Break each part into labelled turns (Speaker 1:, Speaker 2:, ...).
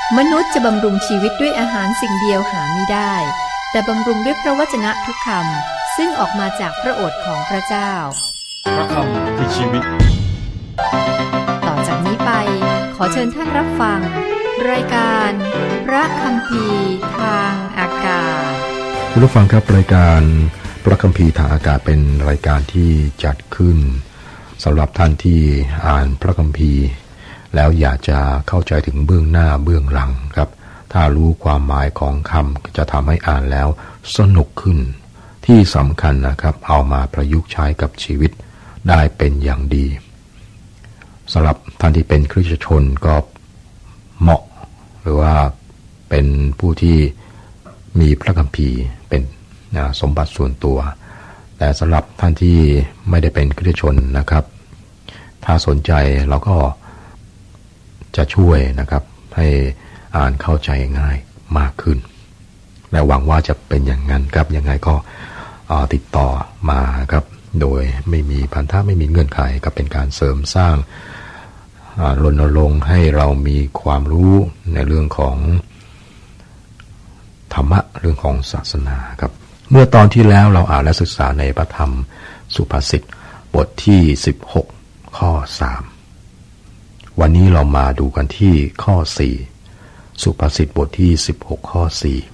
Speaker 1: มนุษย์จะบำรุงชีวิตด้วยอาหารสิ่งเดียวหาไม่ได้แต่บำรุงด้วยพระวจนะทุกคำซึ่งออกมาจากพระโอษฐ์ของพระเจ้า
Speaker 2: พระคำคือชีวิต
Speaker 1: ต่อจากนี้ไปขอเชิญท่านรับฟังรายการพระคัมภีร์ทางอากาศ
Speaker 3: คุณผู้ฟังครับรายการพระคัมภีร์ทางอากาศเป็นรายการที่จัดขึ้นสำหรับท่านที่อ่านพระคัมภีร์แล้วอยากจะเข้าใจถึงเบื้องหน้าเบื้องหลังครับถ้ารู้ความหมายของคำจะทำให้อ่านแล้วสนุกขึ้นที่สำคัญนะครับเอามาประยุกต์ใช้กับชีวิตได้เป็นอย่างดีสำหรับท่านที่เป็นคริสตชนก็เหมาะหรือว่าเป็นผู้ที่มีพระคัมภีร์เป็นสมบัติส่วนตัวแต่สำหรับท่านที่ไม่ได้เป็นคริสตชนนะครับถ้าสนใจเราก็จะช่วยนะครับให้อ่านเข้าใจง่ายมากขึ้นและหวังว่าจะเป็นอย่างนั้นครับยังไงก็ติดต่อมาครับโดยไม่มีพันธะไม่มีเงื่อนไขก็เป็นการเสริมสร้างรณรงค์ให้เรามีความรู้ในเรื่องของธรรมะเรื่องของศาสนาครับเมื่อตอนที่แล้วเราอ่านและศึกษาในพระธรรมสุภาษิตบทที่16ข้อ3วันนี้เรามาดูกันที่ข้อ4สุภาษิตบทที่16ข้อ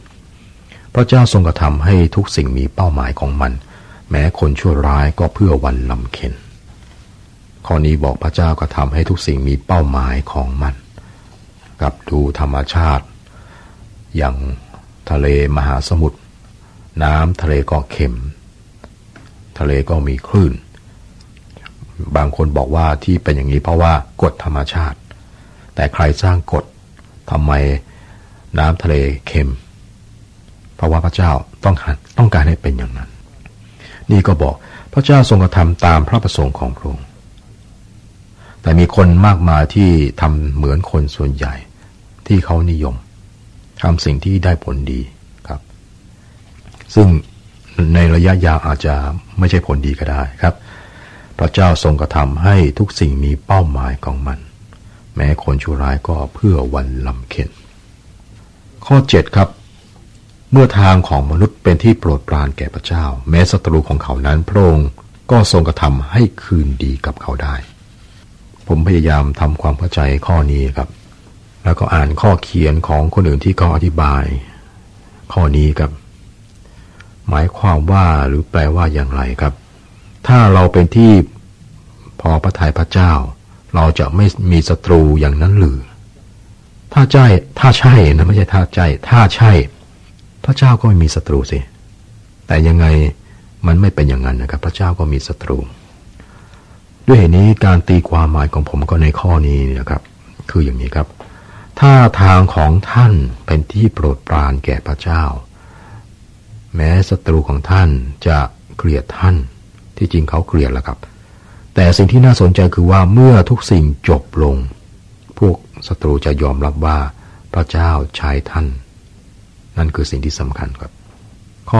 Speaker 3: 4พระเจ้าทรงกระทำให้ทุกสิ่งมีเป้าหมายของมันแม้คนชั่วร้ายก็เพื่อวันลำเค็ญข้อนี้บอกพระเจ้ากระทำให้ทุกสิ่งมีเป้าหมายของมันกับดูธรรมชาติอย่างทะเลมหาสมุทรน้ำทะเลก็เค็มทะเลก็มีคลื่นบางคนบอกว่าที่เป็นอย่างนี้เพราะว่ากฎธรรมชาติแต่ใครสร้างกฎทำไมน้ำทะเลเค็มเพราะว่าพระเจ้าต้องการให้เป็นอย่างนั้นนี่ก็บอกพระเจ้าทรงกระทำตามพระประสงค์ของพระองค์แต่มีคนมากมายที่ทำเหมือนคนส่วนใหญ่ที่เขานิยมทำสิ่งที่ได้ผลดีครับซึ่งในระยะยาวอาจจะไม่ใช่ผลดีก็ได้ครับพระเจ้าทรงกระทำให้ทุกสิ่งมีเป้าหมายของมันแม้คนชั่วร้ายก็เพื่อวันลำเค็ญข้อ7ครับเมื่อทางของมนุษย์เป็นที่โปรดปรานแก่พระเจ้าแม้ศัตรูของเขานั้นพระองค์ก็ทรงกระทำให้คืนดีกับเขาได้ผมพยายามทำความเข้าใจข้อนี้ครับแล้วก็อ่านข้อเขียนของคนอื่นที่เขาอธิบายข้อนี้ครับหมายความว่าหรือแปลว่าอย่างไรครับถ้าเราเป็นที่พอพระทัยพระเจ้าเราจะไม่มีศัตรูอย่างนั้นหรือถ้าใช่นะไม่ใช่ถ้าใช่พระเจ้าก็ไม่มีศัตรูสิแต่ยังไงมันไม่เป็นอย่างนั้นนะครับพระเจ้าก็มีศัตรูด้วยเหตุนี้การตีความหมายของผมก็ในข้อนี้นะครับคืออย่างนี้ครับถ้าทางของท่านเป็นที่โปรดปรานแก่พระเจ้าแม้ศัตรูของท่านจะเกลียดท่านที่จริงเขาเกลียดแล้วครับแต่สิ่งที่น่าสนใจคือว่าเมื่อทุกสิ่งจบลงพวกศัตรูจะยอมรับว่าพระเจ้าใช้ท่านนั่นคือสิ่งที่สำคัญครับข้อ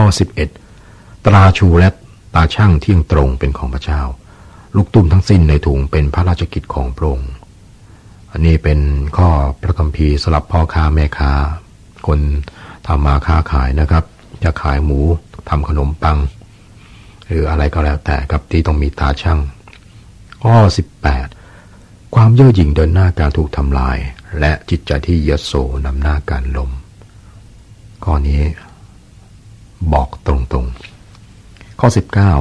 Speaker 3: 11ตราชูและตาช่างเที่ยงตรงเป็นของพระเจ้าลูกตุ้มทั้งสิ้นในถุงเป็นพระราชกิจของพระองค์อันนี้เป็นข้อพระคัมภีร์สำหรับพ่อค้าแม่ค้าคนทำมาค้าขายนะครับจะขายหมูทำขนมปังหรืออะไรก็แล้วแต่ครับที่ต้องมีตาช่างข้อ18ความเย่อหยิ่งเดินหน้าการถูกทำลายและจิตใจที่ยโสนำหน้าการล้มข้อนี้บอกตรงๆข้อ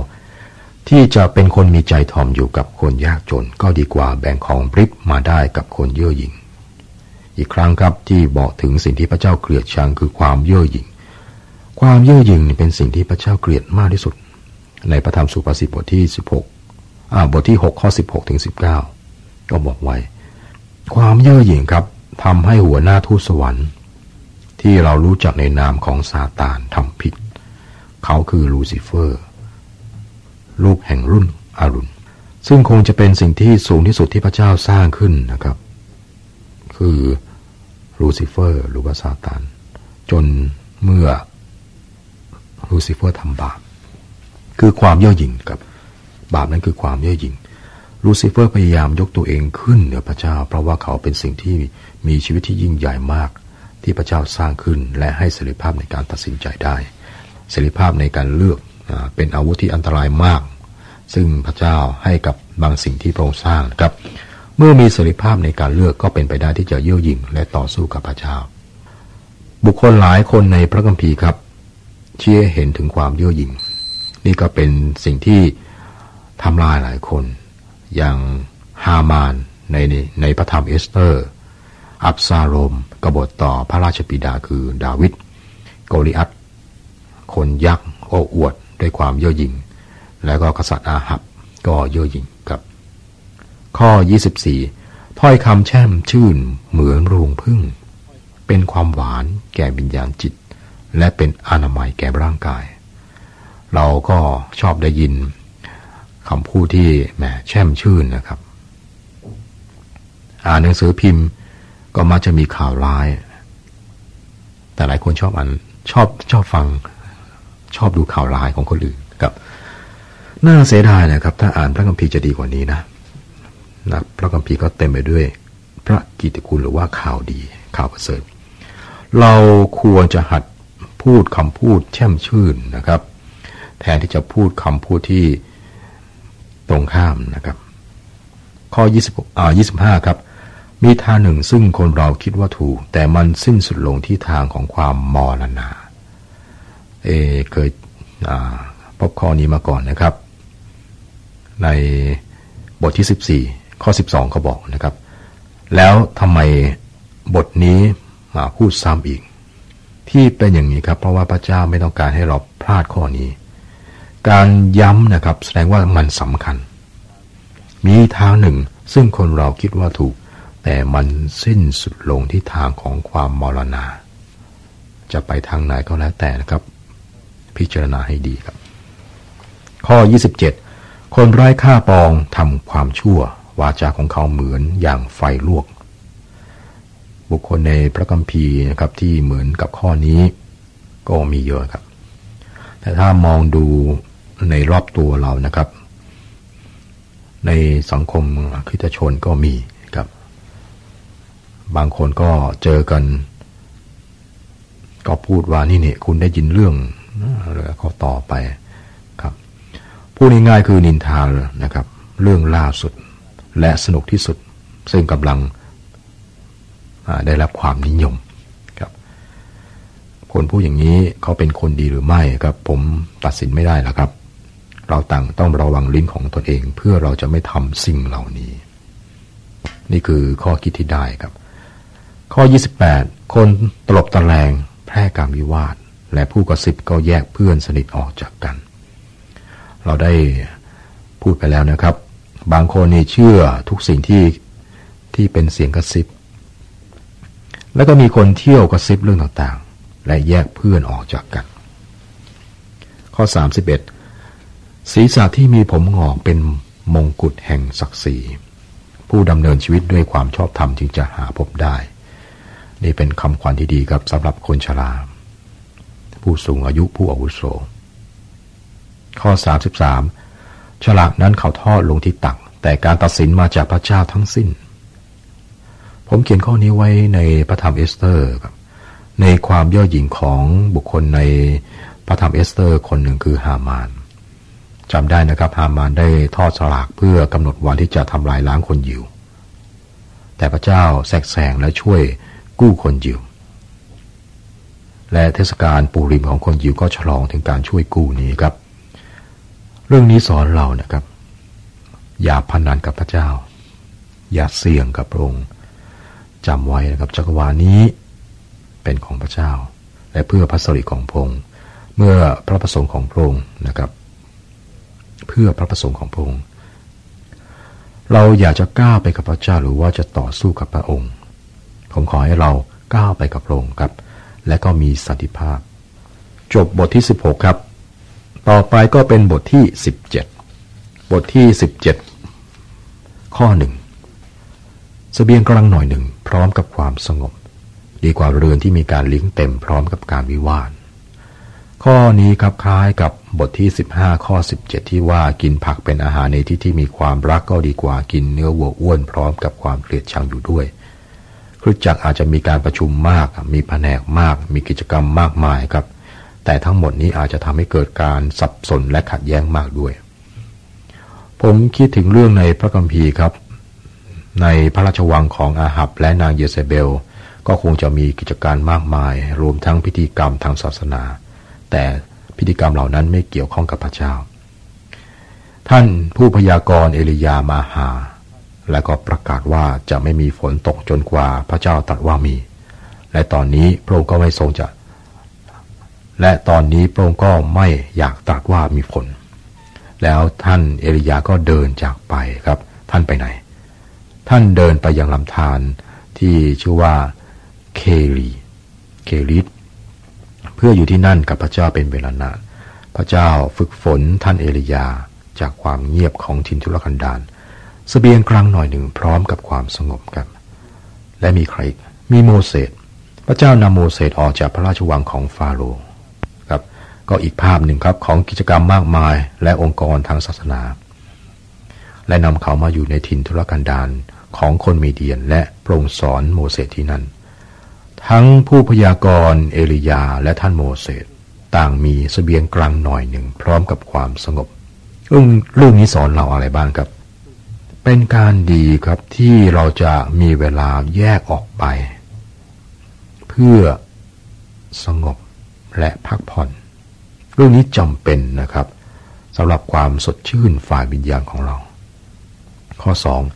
Speaker 3: 19ที่จะเป็นคนมีใจถ่อมอยู่กับคนยากจนก็ดีกว่าแบ่งของปริบมาได้กับคนเย่อหยิ่งอีกครั้งครับที่บอกถึงสิ่งที่พระเจ้าเกลียดชังคือความเย่อหยิ่งความเย่อหยิ่งเป็นสิ่งที่พระเจ้าเกลียดมากที่สุดในพระธรรมสุภาษิตบทที่บทที่6ข้อ16ถึง19ก็บอกไว้ความเย่อหยิ่งครับทำให้หัวหน้าทูตสวรรค์ที่เรารู้จักในนามของซาตานทำผิดเขาคือลูซิเฟอร์ลูกแห่งรุ่นอรุณซึ่งคงจะเป็นสิ่งที่สูงที่สุดที่พระเจ้าสร้างขึ้นนะครับคือลูซิเฟอร์หรือว่าซาตานจนเมื่อลูซิเฟอร์ทำบาปคือความเย่อหยิ่งกับบาปนั้นคือความเย่อหยิ่งลูซิเฟอร์พยายามยกตัวเองขึ้นเหนือพระเจ้าเพราะว่าเขาเป็นสิ่งที่มีชีวิตที่ยิ่งใหญ่มาก เที่พระเจ้าสร้างขึ้นและให้เสรีภาพในการตัดสินใจได้เสรีภาพในการเลือกเป็นอาวุธที่อันตรายมากซึ่งพระเจ้าให้กับบางสิ่งที่พระองค์สร้างนะครับเมื่อมีเสรีภาพในการเลือกก็เป็นไปได้ที่จะเย่อหยิ่งและต่อสู้กับพระเจ้าบุคคลหลายคนในพระคัมภีร์ครับชี้ให้เห็นถึงความเย่อหยิ่งนี่ก็เป็นสิ่งที่ทำลายหลายคนอย่างฮามานในพระธรรมเอสเตอร์อับซาโลมกบฏต่อพระราชบิดาคือดาวิดโกลิอัตคนยักษ์โอ้อวดด้วยความเย่อหยิ่งแล้วก็กษัตริย์อาหับก็เย่อหยิ่งครับข้อ24ถ้อยคำแช่มชื่นเหมือนรวงผึ้งเป็นความหวานแก่วิญญาณจิตและเป็นอนามัยแก่ร่างกายเราก็ชอบได้ยินคำพูดที่แหมแช่มชื่นนะครับอ่านหนังสือพิมพ์ก็มักจะมีข่าวร้ายแต่หลายคนชอบอ่านชอบฟังชอบดูข่าวร้ายของคนอื่นครับน่าเสียดายนะครับถ้าอ่านพระคัมภีร์จะดีกว่านี้นะพระคัมภีร์ก็เต็มไปด้วยพระกิตติคุณหรือว่าข่าวดีข่าวประเสริฐเราควรจะหัดพูดคำพูดแช่มชื่นนะครับแทนที่จะพูดคำพูดที่ตรงข้ามนะครับข้อ25ครับมีทางหนึ่งซึ่งคนเราคิดว่าถูกแต่มันสิ้นสุดลงที่ทางของความมรณะเคยพบข้อนี้มาก่อนนะครับในบทที่14ข้อ12เขาบอกนะครับแล้วทำไมบทนี้มาพูดซ้ำอีกที่เป็นอย่างนี้ครับเพราะว่าพระเจ้าไม่ต้องการให้เราพลาดข้อนี้การย้ำนะครับแสดงว่ามันสำคัญมีทางหนึ่งซึ่งคนเราคิดว่าถูกแต่มันสิ้นสุดลงที่ทางของความมรณะจะไปทางไหนก็แล้วแต่นะครับพิจารณาให้ดีครับข้อ27คนไร้ค่าปองทำความชั่ววาจาของเขาเหมือนอย่างไฟลวกบุคคลในพระคัมภีร์นะครับที่เหมือนกับข้อนี้ก็มีเยอะครับแต่ถ้ามองดูในรอบตัวเรานะครับในสังคมคริสตชนก็มีครับบางคนก็เจอกันก็พูดว่านี่คุณได้ยินเรื่องแล้วก็ต่อไปครับพูดง่ายๆคือนินทานะครับเรื่องล่าสุดและสนุกที่สุดซึ่งกำลังได้รับความนิยมครับคนพูดอย่างนี้เขาเป็นคนดีหรือไม่ครับผมตัดสินไม่ได้หรอกครับเราต่างต้องระวังลิ้นของตนเองเพื่อเราจะไม่ทำสิ่งเหล่านี้นี่คือข้อคิดที่ได้ครับข้อ28คนตลบตะแลงแพร่การวิวาทและผู้กระซิบก็แยกเพื่อนสนิทออกจากกันเราได้พูดไปแล้วนะครับบางคนนี่เชื่อทุกสิ่งที่เป็นเสียงกระซิบแล้วก็มีคนเที่ยวกระซิบเรื่องต่างๆและแยกเพื่อนออกจากกันข้อ31ศีรษะที่มีผมงอกเป็นมงกุฎแห่งศักดิ์ศรีผู้ดำเนินชีวิตด้วยความชอบธรรมจึงจะหาพบได้นี่เป็นคำขวัญที่ดีครับสำหรับคนชราผู้สูงอายุผู้อาวุโสข้อ33ฉลากนั้นเขาทอดลงที่ตักแต่การตัดสินมาจากพระเจ้าทั้งสิ้นผมเขียนข้อนี้ไว้ในพระธรรมเอสเตอร์ครับในความย่อหยิ่งของบุคคลในพระธรรมเอสเตอร์คนหนึ่งคือฮามานจำได้นะครับฮามานได้ทอดฉลากเพื่อกำหนดวันที่จะทำลายล้างคนยิวแต่พระเจ้าแทรกแซงและช่วยกู้คนยิวและเทศกาลปูริมของคนยิวก็ฉลองถึงการช่วยกู้นี้ครับเรื่องนี้สอนเรานะครับอย่าพนันกับพระเจ้าอย่าเสี่ยงกับพระองค์จำไว้นะครับจักรวาลนี้เป็นของพระเจ้าและเพื่อพระสิริของพระองค์เมื่อพระประสงค์ของพระองค์นะครับเพื่อพระประสงค์ของพระองค์เราอยากจะก้าวไปกับพระเจ้าหรือว่าจะต่อสู้กับพระองค์ผมขอให้เราก้าวไปกับพระองค์ครับและก็มีสันติภาพจบบทที่16ครับต่อไปก็เป็นบทที่17บทที่17ข้อ1เสบียงกำลังหน่อยหนึ่งพร้อมกับความสงบดีกว่าเรือนที่มีการเลี้ยงเต็มพร้อมกับการวิวาทข้อนี้ครับคล้ายกับบทที่15ข้อ17ที่ว่ากินผักเป็นอาหารในที่ที่มีความรักก็ดีกว่ากินเนื้อวัวอ้วนพร้อมกับความเกลียดชังอยู่ด้วยใคริสตจักรอาจจะมีการประชุมมากมีแผนกมากมีกิจกรรมมากมายครับแต่ทั้งหมดนี้อาจจะทำให้เกิดการสับสนและขัดแย้งมากด้วยผมคิดถึงเรื่องในพระคัมภีร์ครับในพระราชวังของอาหับและนางเยเซเบลก็คงจะมีกิจการมากมายรวมทั้งพิธีกรรมทางศาสนาแต่พิธีกรรมเหล่านั้นไม่เกี่ยวข้องกับพระเจ้าท่านผู้พยากรณ์เอลียามาหาและก็ประกาศว่าจะไม่มีฝนตกจนกว่าพระเจ้าตรัสว่ามีและตอนนี้พระองค์ก็ไม่ทรงจะและตอนนี้พระองค์ก็ไม่อยากตรัสว่ามีฝนแล้วท่านเอลียาก็เดินจากไปครับท่านไปไหนท่านเดินไปยังลำธารที่ชื่อว่าเคลิตเพื่ออยู่ที่นั่นกับพระเจ้าเป็นเวลานานพระเจ้าฝึกฝนท่านเอลียาจากความเงียบของถิ่นทุรกันดารเสบียงกลางหน่อยหนึ่งพร้อมกับความสงบกันและมีใครมีโมเสสพระเจ้านำโมเสสออกจากพระราชวังของฟาโรห์ครับก็อีกภาพหนึ่งครับของกิจกรรมมากมายและองค์กรทางศาสนาและนำเขามาอยู่ในถิ่นทุรกันดารของคนมีเดียนและพระองค์สอนโมเสสที่นั่นทั้งผู้พยากรณ์เอลียาและท่านโมเสสต่างมีเสบียงกลางหน่อยหนึ่งพร้อมกับความสงบเรื่องนี้สอนเราอะไรบ้างครับเป็นการดีครับที่เราจะมีเวลาแยกออกไปเพื่อสงบและพักผ่อนเรื่องนี้จำเป็นนะครับสำหรับความสดชื่นฝ่ายวิญญาณของเราข้อ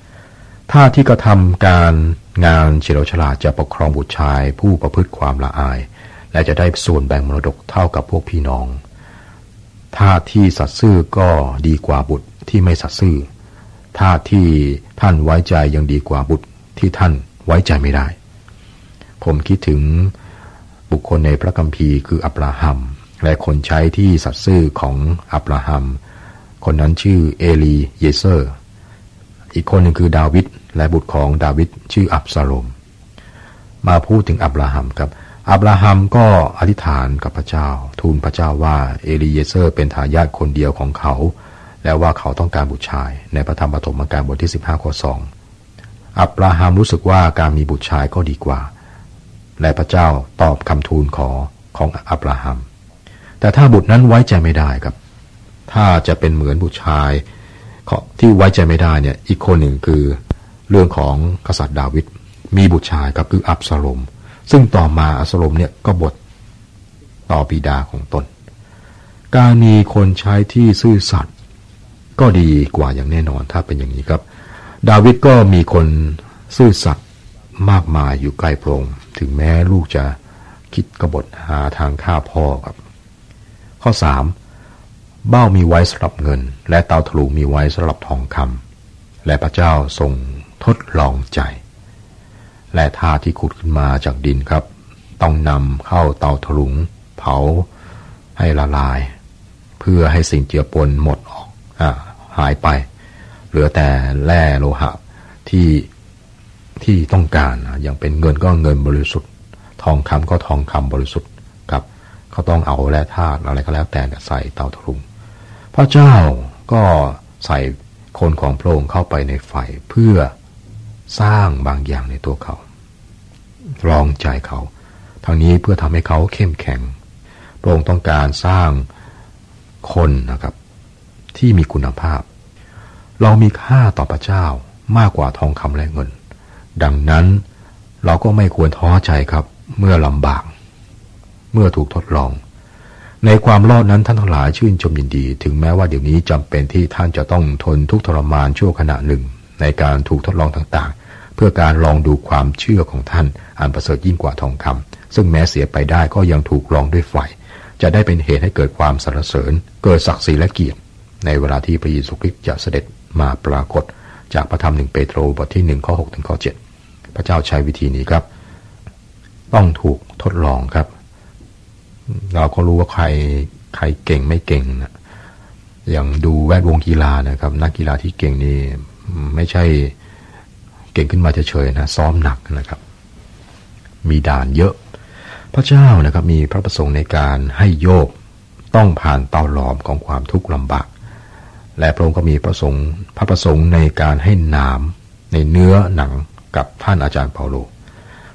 Speaker 3: 2ถ้าที่กระทำการงานเฉลียวฉลาดจะปกครองบุตรชายผู้ประพฤติความละอายและจะได้ส่วนแบ่งมรดกเท่ากับพวกพี่น้องถ้าที่สัตย์ซื่อก็ดีกว่าบุตรที่ไม่สัตย์ซื่อถ้าที่ท่านไว้ใจยังดีกว่าบุตรที่ท่านไว้ใจไม่ได้ผมคิดถึงบุคคลในพระคัมภีร์คืออับราฮัมและคนใช้ที่สัตย์ซื่อของอับราฮัมคนนั้นชื่อเอลีเยเซอร์อีกคนหนึ่งคือดาวิดและบุตรของดาวิดชื่ออับซาโลมมาพูดถึงอับราฮัมครับอับราฮัมก็อธิษฐานกับพระเจ้าทูลพระเจ้าว่าเอลีเยเซอร์เป็นทายาทคนเดียวของเขาและว่าเขาต้องการบุตรชายในพระธรรมปฐมกาลบทที่15ข้อ2อับราฮัมรู้สึกว่าการมีบุตรชายก็ดีกว่าและพระเจ้าตอบคำทูลขอของอับราฮัมแต่ถ้าบุตรนั้นไว้ใจไม่ได้ครับถ้าจะเป็นเหมือนบุตรชายที่ไว้ใจไม่ได้เนี่ยอีกคนหนึ่งคือเรื่องของกษัตริย์ดาวิดมีบุตรชายครับคืออับซาโลมซึ่งต่อมาอับซาโลมเนี่ยก็บฏต่อบิดาของตนการมีคนใช้ที่ซื่อสัตย์ก็ดีกว่าอย่างแน่นอนถ้าเป็นอย่างนี้ครับดาวิดก็มีคนซื่อสัตย์มากมายอยู่ใกล้พระองค์ถึงแม้ลูกจะคิดกบฏหาทางฆ่าพ่อครับข้อ3เบ้ามีไว้สำหรับเงินและเตาถลุงมีไว้สำหรับทองคำและพระเจ้าทรงทดลองใจและธาตุที่ขุดขึ้นมาจากดินครับต้องนำเข้าเตาถลุงเผาให้ละลายเพื่อให้สิ่งเจือปนหมดออกหายไปเหลือแต่แร่โลหะที่ต้องการอย่างเป็นเงินก็เงินบริสุทธิ์ทองคำก็ทองคำบริสุทธิ์ครับเขาต้องเอาแร่ธาตุอะไรก็แล้วแต่ใส่เตาถลุงพระเจ้าก็ใส่คนของพระองค์เข้าไปในไฟเพื่อสร้างบางอย่างในตัวเขาลองใจเขาทั้งนี้เพื่อทำให้เขาเข้มแข็งพระองค์ต้องการสร้างคนนะครับที่มีคุณภาพเรามีค่าต่อพระเจ้ามากกว่าทองคำและเงินดังนั้นเราก็ไม่ควรท้อใจครับเมื่อลำบากเมื่อถูกทดลองในความรอดนั้นท่านทั้งหลายชื่นชมยินดีถึงแม้ว่าเดี๋ยวนี้จำเป็นที่ท่านจะต้องทนทุกข์ทรมานชั่วขณะหนึ่งในการถูกทดลองต่างๆเพื่อการลองดูความเชื่อของท่านอันประเสริฐยิ่งกว่าทองคำซึ่งแม้เสียไปได้ก็ยังถูกลองด้วยไฟจะได้เป็นเหตุให้เกิดความสรรเสริญเกิดศักดิ์ศรีและเกียรติในเวลาที่พระเยซูคริสต์จะเสด็จมาปรากฏจากพระธรรม1เปโตรบทที่1ข้อ6ถึงข้อ7พระเจ้าใช้วิธีนี้ครับต้องถูกทดลองครับเราก็รู้ว่าใครเก่งไม่เก่งนะอย่างดูแวดวงกีฬานะครับนักกีฬาที่เก่งนี่ไม่ใช่เก่งขึ้นมาเฉยๆนะซ้อมหนักนะครับมีด่านเยอะพระเจ้านะครับมีพระประสงค์ในการให้โยบต้องผ่านเตาหลอมของความทุกข์ลำบากและพระองค์ก็มีพระประสงค์ในการให้น้ำในเนื้อหนังกับท่านอาจารย์เปาโล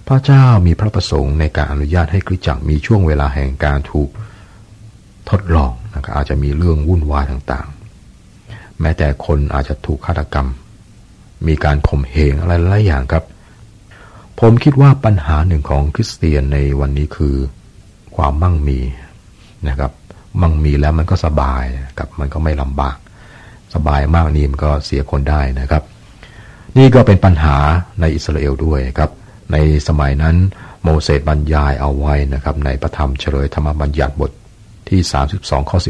Speaker 3: พระเจ้ามีพระประสงค์ในการอนุญาตให้คริสตจักรมีช่วงเวลาแห่งการถูกทดลองนะครับอาจจะมีเรื่องวุ่นวายต่างๆแม้แต่คนอาจจะถูกฆาตกรรมมีการข่มเหงอะไรหลายอย่างครับผมคิดว่าปัญหาหนึ่งของคริสเตียนในวันนี้คือความมั่งมีนะครับมั่งมีแล้วมันก็สบายกับมันก็ไม่ลำบากสบายมากนี่มันก็เสียคนได้นะครับนี่ก็เป็นปัญหาในอิสราเอลด้วยครับในสมัยนั้นโมเสสบรรยายเอาไว้นะครับในพระธรรมเฉลยธรรมบัญญัติบทที่32ข้อ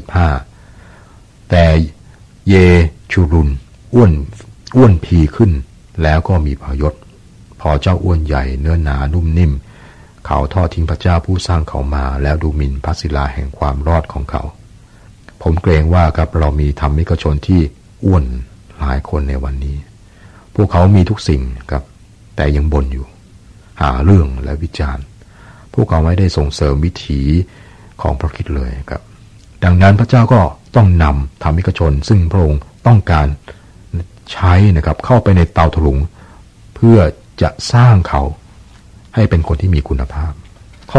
Speaker 3: 15แต่เยชูรุนอ้วนพีขึ้นแล้วก็มีพยศพอเจ้าอ้วนใหญ่เนื้อหนานุ่มนิ่มเขาทอดทิ้งพระเจ้าผู้สร้างเขามาแล้วดูหมิ่นพระศิลาแห่งความรอดของเขาผมเกรงว่าครับเรามีธรรมิกชนที่อ้วนหลายคนในวันนี้พวกเขามีทุกสิ่งครับแต่ยังบ่นอยู่หาเรื่องและวิจารณ์พวกเขาไม่ได้ส่งเสริมวิถีของพระคริสต์เลยครับดังนั้นพระเจ้าก็ต้องนำธรรมิกชนซึ่งพระองค์ต้องการใช้นะครับเข้าไปในเตาถลุงเพื่อจะสร้างเขาให้เป็นคนที่มีคุณภาพข้อ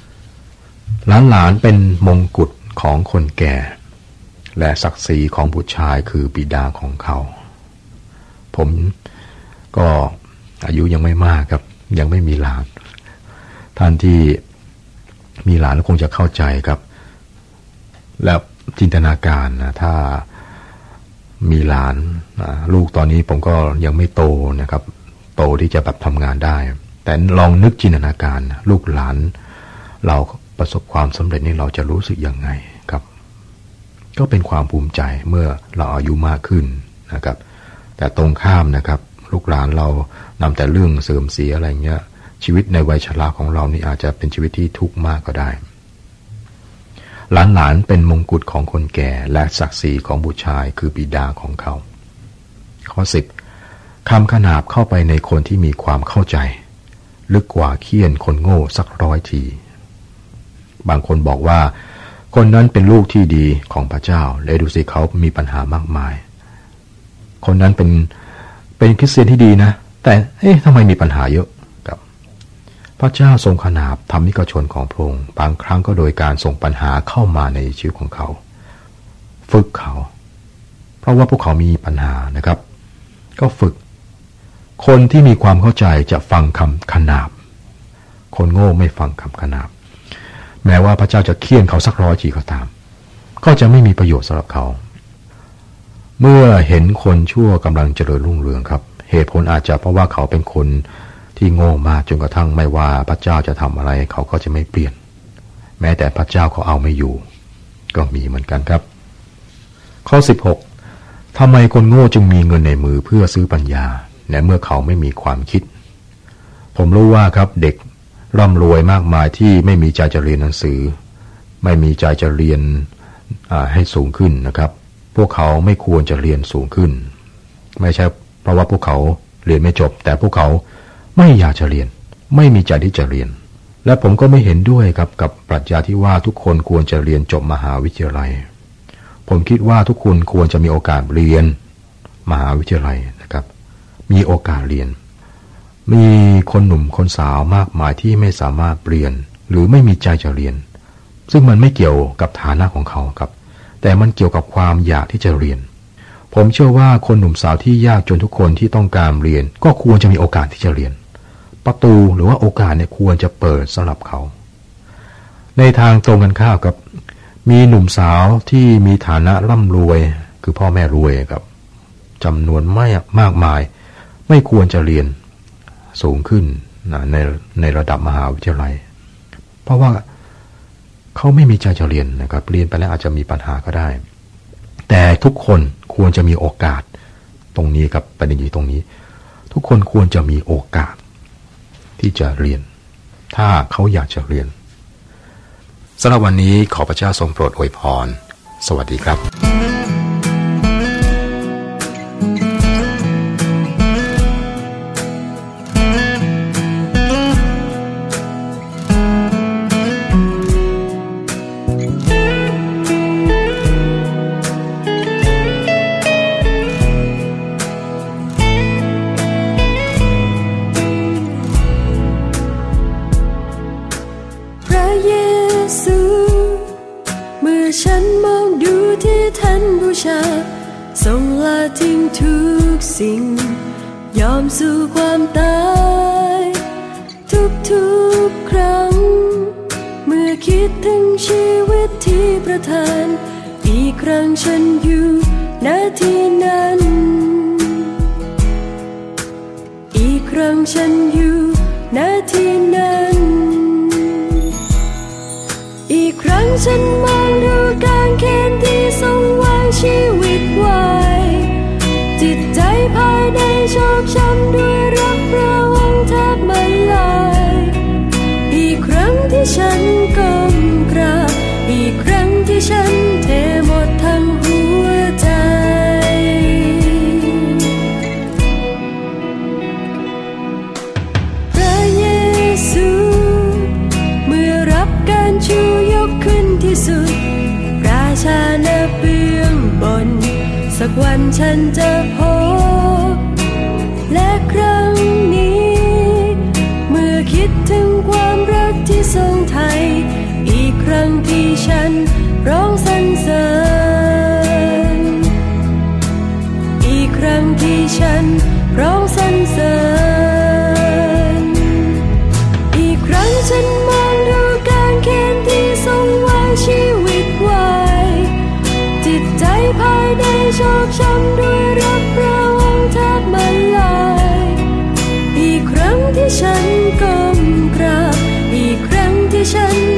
Speaker 3: 6หลานเป็นมงกุฎของคนแก่และศักดิ์ศรีของบุตรชายคือบิดาของเขาผมก็อายุยังไม่มากครับยังไม่มีหลานท่านที่มีหลานคงจะเข้าใจครับแล้วจินตนาการนะถ้ามีหลานลูกตอนนี้ผมก็ยังไม่โตนะครับโตที่จะแบบทำงานได้แต่ลองนึกจินตนาการลูกหลานเราประสบความสำเร็จนี่เราจะรู้สึกยังไงครับก็เป็นความภูมิใจเมื่อเราอายุมากขึ้นนะครับแต่ตรงข้ามนะครับลูกหลานเรานำแต่เรื่องเสื่อมเสียอะไรเงี้ยชีวิตในวัยชราของเรานี่อาจจะเป็นชีวิตที่ทุกข์มากก็ได้หลานเป็นมงกุฎของคนแก่และศักดิ์ศรีของบุตรชายคือบิดาของเขาข้อ10คำขนาบเข้าไปในคนที่มีความเข้าใจลึกกว่าเคี่ยนคนโง่สัก100 ทีบางคนบอกว่าคนนั้นเป็นลูกที่ดีของพระเจ้าและดูสิเขามีปัญหามากมายคนนั้นเป็นคริสเตียนที่ดีนะแต่ทำไมมีปัญหาเยอะครับพระเจ้าทรงขนาบธรรมิกชนของพระองค์บางครั้งก็โดยการส่งปัญหาเข้ามาในชีวิตของเขาฝึกเขาเพราะว่าพวกเขามีปัญหานะครับก็ฝึกคนที่มีความเข้าใจจะฟังคำขนาบคนโง่ไม่ฟังคำขนาบแม้ว่าพระเจ้าจะเคี่ยนเขาสัก100 ทีก็ตามก็จะไม่มีประโยชน์สำหรับเขาเมื่อเห็นคนชั่วกำลังเจริญรุ่งเรืองครับเหตุผลอาจจะเพราะว่าเขาเป็นคนที่โง่มากจนกระทั่งไม่ว่าพระเจ้าจะทำอะไรเขาก็จะไม่เปลี่ยนแม้แต่พระเจ้าเขาเอาไม่อยู่ก็มีเหมือนกันครับข้อ16ทำไมคนโง่จึงมีเงินในมือเพื่อซื้อปัญญาและเมื่อเขาไม่มีความคิดผมรู้ว่าครับเด็กร่ำรวยมากมายที่ไม่มีใจจะเรียนหนังสือไม่มีใจจะเรียนให้สูงขึ้นนะครับพวกเขาไม่ควรจะเรียนสูงขึ้นไม่ใช่เพราะว่าพวกเขาเรียนไม่จบแต่พวกเขาไม่อยากจะเรียนไม่มีใจที่จะเรียนและผมก็ไม่เห็นด้วยครับกับปรัชญาที่ว่าทุกคนควรจะเรียนจบมหาวิทยาลัยผมคิดว่าทุกคนควรจะมีโอกาสเรียนมหาวิทยาลัยนะครับมีโอกาสเรียนมีคนหนุ่มคนสาวมากมายที่ไม่สามารถเรียนหรือไม่มีใจจะเรียนซึ่งมันไม่เกี่ยวกับฐานะของเขาครับแต่มันเกี่ยวกับความอยากที่จะเรียนผมเชื่อว่าคนหนุ่มสาวที่ยากจนทุกคนที่ต้องการเรียนก็ควรจะมีโอกาสที่จะเรียนประตูหรือว่าโอกาสเนี่ยควรจะเปิดสำหรับเขาในทางตรงกันข้ามครับมีหนุ่มสาวที่มีฐานะร่ำรวยคือพ่อแม่รวยครับจำนวนไม่มากมายไม่ควรจะเรียนสูงขึ้นในระดับมหาวิทยาลัยเพราะว่าเขาไม่มีใจจะเรียนนะครับเรียนไปแล้วอาจจะมีปัญหาก็ได้แต่ทุกคนควรจะมีโอกาสตรงนี้ครับประเด็นอยู่ตรงนี้ทุกคนควรจะมีโอกาสที่จะเรียนถ้าเขาอยากจะเรียนสำหรับวันนี้ขอพระเจ้าทรงโปรดอวยพรสวัสดีครับ
Speaker 4: ชาทรงละทิ้งทุกสิ่งยอมสู่ความตายทุกครั้งเมื่อคิดถึงชีวิตที่ประทานอีกครั้งฉันอยู่ณที่นั้นอีกครั้งฉันอยู่ณที่นั้นอีกครั้งฉันมองดูกางเขนที่ทรงวางชีวิตไว้จิตใจภายในชอกช้ำด้วยรักพระองค์แทบมันลายอีกครั้งที่ฉันก้มกราบอีกครั้งที่ฉันเทหมดทั้งหัวใจพระเยซูเมื่อรับการชูยกขึ้นที่สุดราชาณเบื้องบนสักวันฉันจะพบและครั้งนี้เมื่อคิดถึงความรักที่ทรงไถ่อีกครั้งที่ฉันร้องสรรเสริญอีกครั้งที่ฉันร้องสรรเสริญอีกครั้งฉันมองดูกางเขนที่ทรงวางชีวิตไว้จิตใจภายในชอกช้ำด้วยรักพระองค์แทบมันลายอีกครั้งที่ฉันก้มกราบอีกครั้งที่ฉัน